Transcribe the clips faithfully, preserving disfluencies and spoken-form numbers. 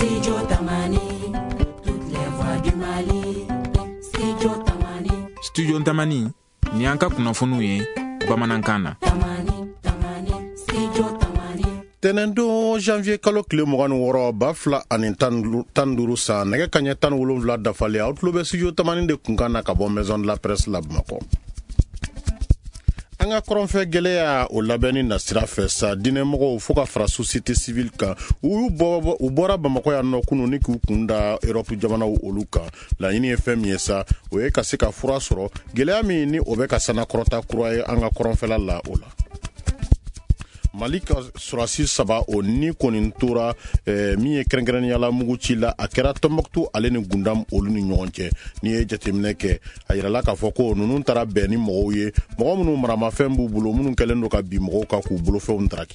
Studio Tamani, toutes les voix du Mali. Studio Tamani. Studio Tamani, ni an ka kunnafoniw ye bamanankan na. Tamani, Tamani, Studio Tamani. Tenendo janvier kalo kile mugan wɔɔrɔ ba fila ani tan duuru san nɛgɛ kaɲɛ tan wolonwula dafalen aw tulo bɛ Studio Tamani de kunkan na ka bɔ Maison de la Presse la Bamakɔ. An ka kɔrɔnfɛ gɛlɛya o labɛnni na sira fɛ sa diinɛmɔgɔw fo ka fara société civile kan u bɔ u bɔra Bamakɔ yan nɔ kunu ni k'u kun da Europe jamanaw olu kan laɲini ye fɛn min ye sa o ye ka se ka fura sɔrɔ gɛlɛya min ni o bɛ ka sanakɔrɔta kura ye an ka kɔrɔnfɛla la o la. Mali ka surasi saba o ni kɔni tora eh, min ye kɛrɛnkɛrɛnniyala mugu ci la a kɛra Tɔnbɔkutu ale ni Gundam olu ni ɲɔgɔn cɛ ni ye jateminɛ kɛ a yirala k'a fɔ ko ninnu taara bɛn ni mɔgɔw ye mɔgɔ minnu maramafɛn b'u bolo minnu kɛlen don ka bi mɔgɔw ka k'u bolofɛnw daraki.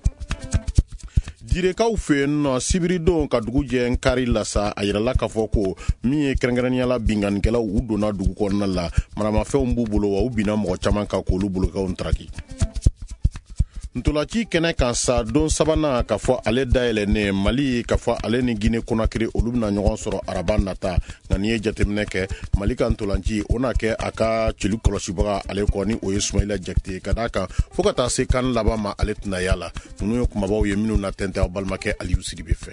Direkaw fɛ yen nɔ sibiridon ka dugu jɛ nkari la sa a yirala k'a fɔ ko min ye kɛrɛnkɛrɛnniyala binganikɛlaw u donna dugu kɔnɔna la maramafɛnw b'u bolo wa u binna mɔgɔ caman ka k'olu bolofɛnw daraki. Ntolaci kɛnɛ kan sa don sabanan k'a fɔ ale dayɛlɛnnen Mali k'a fɔ ale ni Guinée Conakry olu bɛna ɲɔgɔn sɔrɔ araba nata nka n'i ye jateminɛ kɛ Mali ka ntolanci o na kɛ a ka celu kɔlɔsibaga ale kɔ ni o ye Sumayila Jakite ka d'a kan fo ka taa se kan laban ma ale tɛna yala ninnu ye kumabaw ye minnu na tɛntɛn aw balimakɛ Aliyu Sidibe fɛ.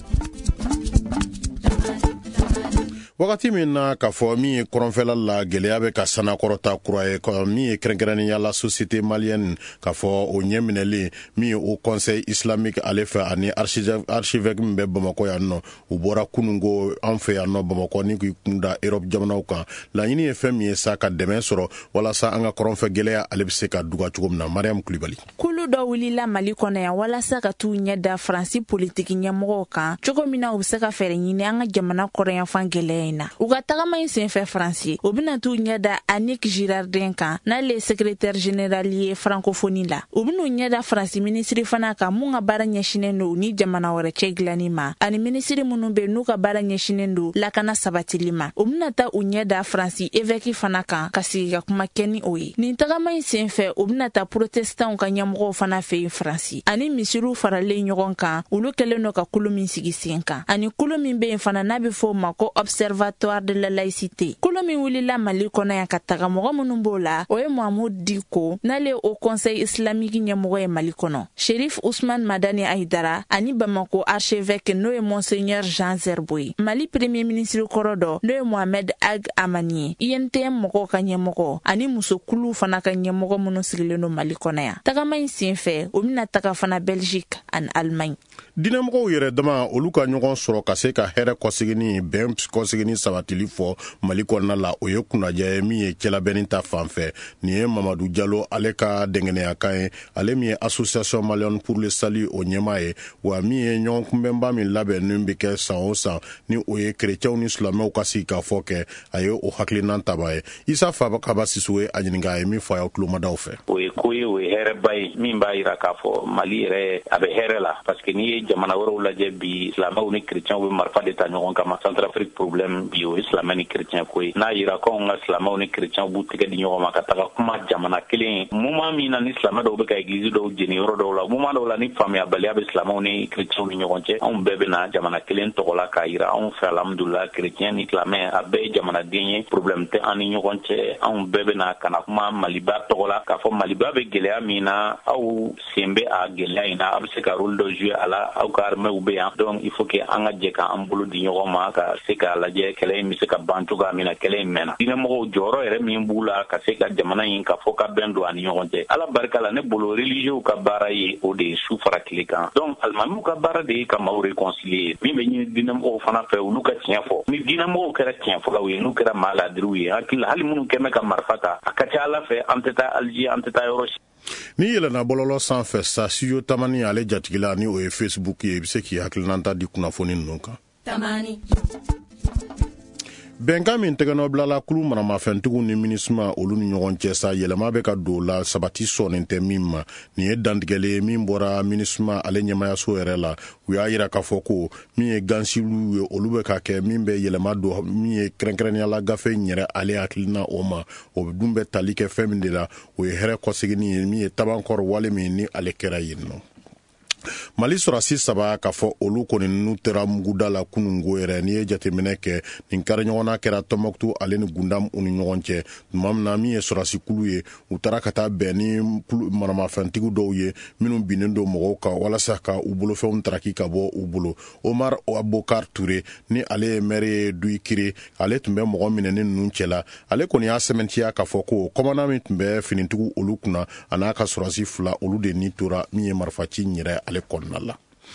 Wagati min na k'a fɔ min ye kɔrɔnfɛla la gɛlɛya bɛ ka sanakɔrɔta kura ye min ye kɛrɛnkɛrɛnniyala société malienne k'a fɔ o ɲɛminɛlen min ye o conseil islamique ale fɛ ani archevêque min bɛ Bamakɔ yan nɔ u bɔra kunungo an fɛ yan nɔ Bamakɔ ni k'i kunda Europe jamanaw kan laɲini ye fɛn min ye sa ka dɛmɛ sɔrɔ walasa an ka kɔrɔnfɛ gɛlɛya ale bɛ se ka duga cogo min na. Mariam Kulibali. Kulu dɔ wulila Mali kɔnɔ yan walasa ka t'u ɲɛ da Faransi politiki ɲɛmɔgɔw kan cogo min na u bɛ se ka fɛɛrɛ ɲini an ka jamana kɔrɔnyanfan gɛlɛya na. U ka tagama in senfɛ Faransi o bɛna t'u ɲɛ da Annick Girardin kan n'ale ye secrétaire général ye francophonie la. U bɛn'u ɲɛ da Faransi minisiri fana kan mun ka baara ɲɛsinen don ni jamana wɛrɛ cɛ dilanni ma ani minisiri minnu bɛ n'u ka baara ɲɛsinen don lakana sabatili ma. U bɛna taa u ɲɛ da Faransi évêque fana kan ka sigi ka kuma kɛ ni o ye. Nin tagama in senfɛ u bɛna taa protestants ka ɲɛmɔgɔw fana fɛ yen Faransi ani misiriw faralen ɲɔgɔn kan olu kɛlen don ka kulu min sigi sen kan ani kulu min bɛ yen fana n'a bɛ fɔ o ma ko observatoire de la laïcité. Kolo min wulila Mali kɔnɔ yan ka taga mɔgɔ minnu b'o la o ye Mahamudu Diko n'ale o conseil islamique ɲɛmɔgɔ ye Mali kɔnɔ. Shérif Ousmane Madani Aïdara ani Bamako archevêque n'o ye Monseigneur Jean Zerboe. Mali premier ministre kɔrɔ dɔ n'o ye Mohamed Ag Amani ye I N T M mɔgɔw ka ɲɛmɔgɔ ani musokulu fana ka ɲɛmɔgɔ minnu sigilen don Mali kɔnɔ yan. Tagama in senfɛ o bɛna taga fana Belgique ani Allemagne. Diinɛmɔgɔw yɛrɛ dama olu ka ɲɔgɔn sɔrɔ ka se ka hɛrɛ kɔsegini bɛn kɔsegini sabatili fɔ Mali kɔnɔna la o ye kunnadiya ye min ye cɛlabɛnni ta fanfɛ nin ye Mamadou Diallo ale ka dɛngɛnɛyakan ye ale min ye association malienne pour le salut o ɲɛmaa ye wa min ye ɲɔgɔn kunbɛnba min labɛnnen bɛ kɛ san o san ni o ye kerecɛnw ni silamɛw ka sigi ka fɔ kɛ a ye o hakilinan taba ye Isa Fabakaba Sissowe a ɲininka a ye min fɔ a y'aw tulomadaw fɛ. O ye ko ye o ye hɛrɛba ye min b'a yira k'a fɔ Mali yɛrɛ a bɛ hɛrɛ la parce que n'i ye jamana wɛrɛw lajɛ bi silamɛw ni kerecɛnw bɛ marifa de ta ɲɔgɔn kama Centrafrique problème bi o ye silamɛ ni kerecɛn ko ye n'a yira k'anw ka silamɛw ni kerecɛnw b'u tigɛ di ɲɔgɔn ma ka taga kuma jamana kelen moment min na ni silamɛ dɔw bɛ ka église dɔw jeni yɔrɔ dɔw la moment dɔw la ni faamuyabaliya bɛ silamɛw ni kerecɛnw ni ɲɔgɔn cɛ anw bɛɛ bɛ na jamana kelen tɔgɔ la k'a yira anw fɛ alhamdulila kerecɛn ni silamɛ a bɛɛ ye jamanaden ye problème tɛ an ni ɲɔgɔn cɛ anw bɛɛ bɛ na ka na kuma Maliba tɔgɔ la k'a fɔ Maliba bɛ gɛlɛya min na aw sen bɛ a gɛlɛya in na aw bɛ se ka rôle dɔ jouer a la aw ka armée bɛ yan donc il faut que an ka jɛ k'an bolo di ɲɔgɔn ma ka se k'a lajɛ kɛlɛ in bɛ se ka ban cogoya min na kɛlɛ in mɛnna diinɛmɔgɔw jɔyɔrɔ yɛrɛ min b'u la ka se ka jamana in ka fɔ ka bɛn don ani ɲɔgɔn cɛ ala barika la ne bolo religieux ka baara ye o de ye su fara tile kan donc alimamiw ka baara de ye ka maaw réconcilier min bɛ ɲini diinɛmɔgɔw fana fɛ olu ka tiɲɛ fɔ ni diinɛmɔgɔw kɛra tiɲɛfɔlaw ye n'u kɛra maa ladiriw ye hakili hali minnu kɛmɛ ka marifa ta a ka ca ala fɛ an tɛ taa Alger an tɛ taa yɔrɔ si. Ni yɛlɛnna bɔlɔlɔ sanfɛ sa Studio Tamani ale jatigila ni o ye Facebook ye i bɛ se k'i hakilinanta di kunnafoni ninnu kan. Tamani. Bɛnkan min tɛgɛnɔ bilala kulu maramafɛntigiw ni MINUSMA olu ni ɲɔgɔn cɛ sa yɛlɛma bɛ ka don la sabati sɔnnen tɛ min ma nin ye dantigɛlen ye min bɔra MINUSMA ale ɲɛmayaso yɛrɛ la u y'a yira k'a fɔ ko min ye gansiliw ye olu bɛ ka kɛ min bɛ yɛlɛma don min ye kɛrɛnkɛrɛnniyala gafe in yɛrɛ ale hakilina o ma o dun bɛ tali kɛ fɛn min de la o ye hɛrɛ kɔsegini ye min ye tabankɔrɔ wale min ni ale kɛra yen nɔ. Mali sɔrɔsi saba k'a fɔ olu kɔni n'u tera muguda la kunungo yɛrɛ n'i ye jateminɛ kɛ nin kari ɲɔgɔnna kɛra Tɔnbukutu ale ni Gundam u ni ɲɔgɔn cɛ tuma min na min ye sɔrɔsi kulu ye u taara ka taa bɛn ni maramafɛntigiw dɔw ye minnu binnen don mɔgɔw kan walasa ka u bolofɛnw taraki ka bɔ u bolo. Omar Abokar Ture ni ale ye maire ye Duikire ale tun bɛ mɔgɔ minɛni ninnu cɛla ale kɔni y'a sɛmɛntiya k'a fɔ ko kɔmana min tun bɛ finitigiw olu kunna a n'a ka sɔrɔsi fila olu de ni tora min ye marifaci yɛrɛ ale kɔnɔna la.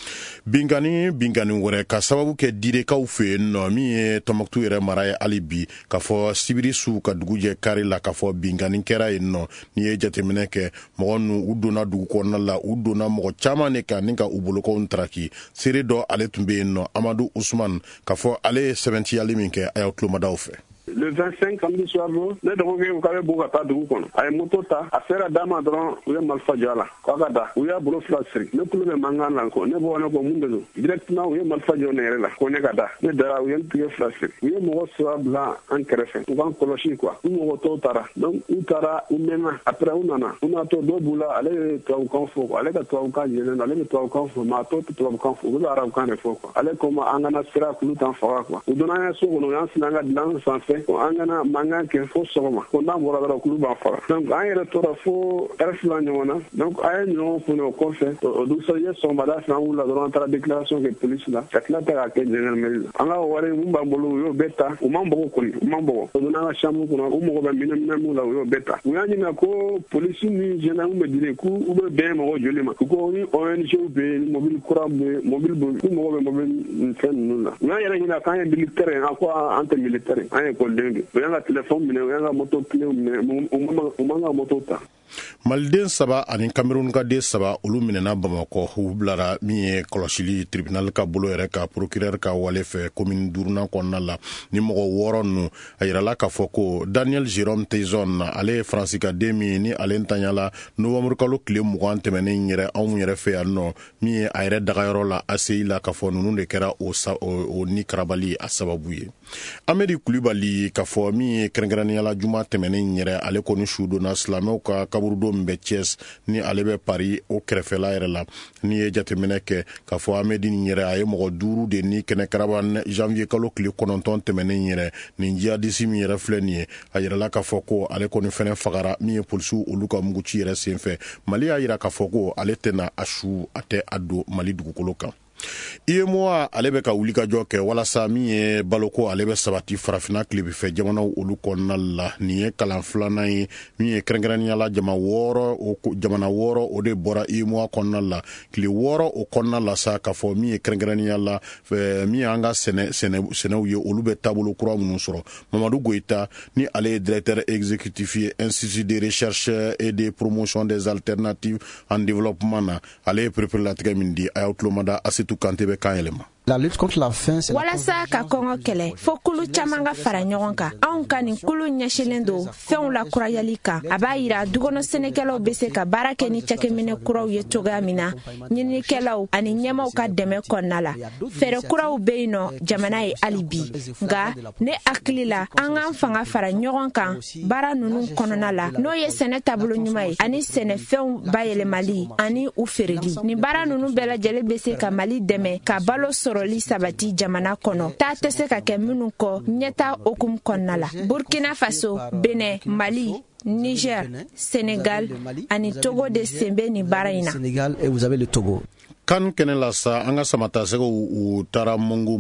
Bingani bingani wɛrɛ ka sababu kɛ direkaw fɛ yen nɔ min ye Tɔnbukutu yɛrɛ mara ye hali bi k'a fɔ sibiri su ka dugu jɛ kari la k'a fɔ bingani kɛra yen nɔ n'i ye jateminɛ kɛ mɔgɔ ninnu u donna dugu kɔnɔna la u donna mɔgɔ caman de kan ni ka u bolokow taraki seere dɔ ale tun bɛ yen nɔ Amadu Usman k'a fɔ ale ye sɛbɛntiyali min kɛ a y'aw tulomadaw fɛ. Le vingt-cinq samedi soir lo ne dɔgɔkɛ u k'ale b'u ka taa dugu kɔnɔ a ye moto ta a sera d'a ma dɔrɔn u ye marifa jɔ a la k'a ka da u y'a bolo fila siri ne kulo bɛ mankan na ko ne bɔ ne ko mun de don directement u ye marifa jɔ ne yɛrɛ la ko ne ka da ne dara u ye tigɛ fila siri u ye mɔgɔ saba bila an kɛrɛfɛ u k'an kɔlɔsi quoi u mɔgɔ tɔw taara donc u taara u mɛnna après u nana u n'a to dɔ b'u la ale ye tubabukan fɔ quoi ale ka tubabukan yɛlɛn ale bɛ tubabukan fɔ mais a tɔ tɛ tubabukan fɔ u bɛ arabukan de fɔ quoi ale ko ma an kana sira kulu t'an faga quoi u donna an ye so kɔnɔ u y'an sini an ka dilan sanfɛ an kana mankan kɛ fo sɔgɔma ko n'an bɔra dɔrɔn kulu b'an faga donc an yɛrɛ tora fo heure fila ɲɔgɔn na donc a ye ɲɔgɔn kun o kɔfɛ o dugusɛjɛ sɔgɔmada fɛ an wulila dɔrɔn an taara déclaration kɛ police la ka tila ta k'a kɛ gendarmerie la an ka wari mun b'an bolo u y'o bɛɛ ta u m'an bɔgɔ kɔni u m'an bɔgɔ o donna an ka chambre kɔnɔ u mɔgɔ bɛ minɛminɛ mun la u y'o bɛɛ ta u y'a ɲininka ko police ni gendarme bɛ dire k'u u bɛ bɛn mɔgɔ joli ma u ko ni O N G bɛ yen mobile kura bɛ yen mobile bɛ k'u mɔgɔ bɛ mobile fɛn ninnu la u y'an yɛrɛ ɲininka k'an ye militaire ye an ko an tɛ militaire ye an ye école de u y'an ka téléphone minɛ u y'an ka moto clé minɛ u m'an ka moto ta. Maliden saba ani Cameroun ka den saba olu minɛna Bamakɔ u bilara min ye kɔlɔsili tribunal ka bolo yɛrɛ ka procureur ka wale fɛ commune duurunan kɔnɔna la ni mɔgɔ wɔɔrɔ ninnu a yirala k'a fɔ ko Daniel Jérôme Tezon ale ye Faransi ka den min ni ale ntanyala novembre kalo tile mugan tɛmɛnen yɛrɛ anw yɛrɛ fɛ yan nɔ min ye a yɛrɛ dagayɔrɔ la A C I la k'a fɔ ninnu de kɛra o, o, o ni karabali a sababu ye. Amedi Kulibali k'a fɔ min ye kɛrɛnkɛrɛnniyala juma tɛmɛnen yɛrɛ ale kɔni su donna silamɛw ka kaburudo min bɛ Thiès ni ale bɛ Paris o kɛrɛfɛla yɛrɛ la ni ye jateminɛ kɛ k'a fɔ Amedi nin yɛrɛ a ye mɔgɔ duuru de ni kɛnɛ karaba janvier kalo tile kɔnɔntɔn tɛmɛnen yɛrɛ nin jihadisi min yɛrɛ filɛ nin ye a yirala k'a fɔ ko ale kɔni fɛnɛ fagara min ye polisiw olu ka muguci yɛrɛ senfɛ Mali y'a yira k'a fɔ ko ale tɛna a su a tɛ a don Mali dugukolo kan. I E M O A ale bɛ ka wulikajɔ kɛ walasa min ye baloko ale bɛ sabati farafina tilebifɛ jamanaw olu kɔnɔna la nin ye kalan filanan ye min ye kɛrɛnkɛrɛnniyala jama wɔɔrɔ o jamana wɔɔrɔ o de bɔra I E M O A kɔnɔna la tile wɔɔrɔ o kɔnɔna la sa k'a fɔ min ye kɛrɛnkɛrɛnniyala min y'an ka sɛnɛ sɛnɛw ye olu bɛ taabolo kura minnu sɔrɔ Mamadou Goïta ni ale ye directeur exécutif ye Institut de recherche et de promotion des alternatives en développement na ale ye perepere min di a y'aw tulomada Asitu Kante bɛ kan yɛlɛma. La lutte contre la faim, c'est walasa ka kɔngɔ kɛlɛ fo kulu caman ka fara ɲɔgɔn kan anw ka nin kulu ɲɛsilen don fɛnw la kurayali kan a b'a yira dukɔnɔ sɛnɛkɛlaw bɛ se ka baara kɛ ni cakɛminɛ kuraw ye cogoya min na ɲininikɛlaw ani ɲɛmaw ka dɛmɛ kɔnɔna la fɛɛrɛ kuraw bɛ yen nɔ jamana ye hali bi nka ne hakili la an k'an fanga fara ɲɔgɔn kan baara ninnu kɔnɔna la n'o ye sɛnɛ taabolo ɲuman ye ani sɛnɛfɛnw bayɛlɛmali ani u feereli nin baara ninnu bɛɛ lajɛlen bɛ se ka Mali dɛmɛ ka balo sɔrɔ li sabati jamana kɔnɔ taa tɛ se ka kɛ minnu kɔ ɲɛta hukumu kɔnɔna la Burkina Faso, Benin, Mali, Niger, Sénégal ani Togo de sen bɛ nin baara in na. Sénégal et vous avez le Togo. Kan kɛnɛ la sa an ka samatasɛgɛw u taara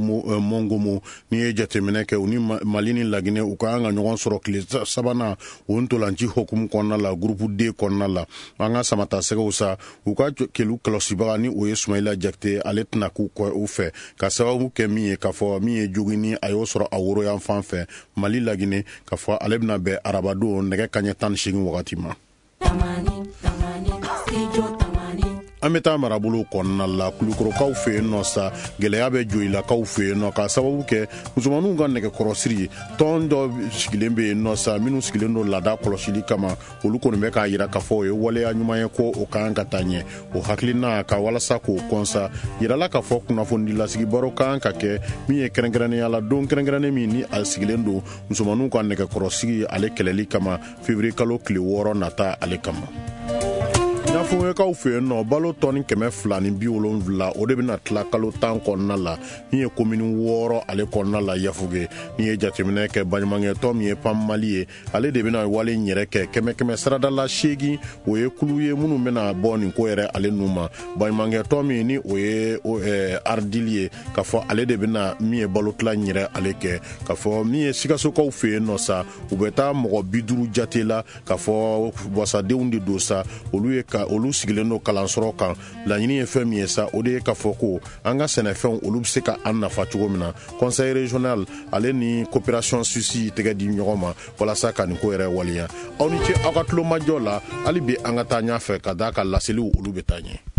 Mongomo ni ye jateminɛ kɛ u ni Mali ni Laginɛ u ka an ka ɲɔgɔn sɔrɔ tile sabanan o ntolanci hukumu kɔnɔna la groupe D kɔnɔna la an ka samatasɛgɛw sa u ka kelu kɔlɔsibaga ni o ye Sumayila Jakite ale tɛna k'u kɔ u fɛ ka sababu kɛ min ye k'a fɔ min ye jogini a y'o sɔrɔ a woro yan fan fɛ Mali Laginɛ k'a fɔ ale bɛna bɛn arabadon nɛgɛ kaɲɛ tan ni seegin wagati ma. An bɛ taa marabolo kɔnɔna la kulukorokaw fɛ yen nɔ sa gɛlɛya bɛ joyilakaw fɛ yen nɔ ka sababu kɛ musomaninw ka nɛgɛkɔrɔsiri tɔn dɔ sigilen bɛ yen nɔ sa minnu sigilen don laada kɔlɔsili kama olu kɔni bɛ k'a yira k'a fɔ o ye waleya ɲuman ye ko o kan ka taa ɲɛ o hakilina ka walasa k'o kɔnsa yirala k'a fɔ kunnafonidilasigi baro kan ka kɛ min ye kɛrɛnkɛrɛnnenya la don kɛrɛnkɛrɛnnen min ni a sigilen don musomaninw ka nɛgɛkɔrɔsigi ale kɛlɛli kama février kalo tile wɔɔrɔ nata ale kama. N y'a Kafoŋɛkaw fɛ yen nɔ balo tɔni kɛmɛ fila ni bi wolonwula o de bɛna tila kalo tan kɔnɔna la min ye komini wɔɔrɔ ale kɔnɔna la Yafuge. Ni ye jateminɛ kɛ baɲumankɛtɔn min ye Pam Mali ye ale de bɛna wale yɛrɛ kɛ kɛmɛ kɛmɛ saradala seegin o ye kulu ye minnu bɛna bɔ nin ko yɛrɛ ale nu ma. Baɲumankɛtɔn min ni o ye Ardili ye k'a fɔ ale de bɛna min ye balo tila yɛrɛ ale kɛ k'a fɔ min ye Sikasokaw fɛ yen nɔ sa u bɛ taa mɔgɔ bi duuru jate la k'a fɔ wasadenw de don sa olu ye ka olu sigilen don kalansɔrɔ kan. Laɲini ye fɛn min ye sa o de ye k'a fɔ ko an ka sɛnɛfɛnw olu bɛ se ka an nafa cogo min na. Conseil régional ale ni coopération suisse tɛgɛ di ɲɔgɔn ma walasa ka nin ko yɛrɛ waleya. Aw ni ce aw ka tulomajɔ la hali bi an ka taa ɲɛfɛ ka d'a ka laseliw olu bɛ taa ɲɛ.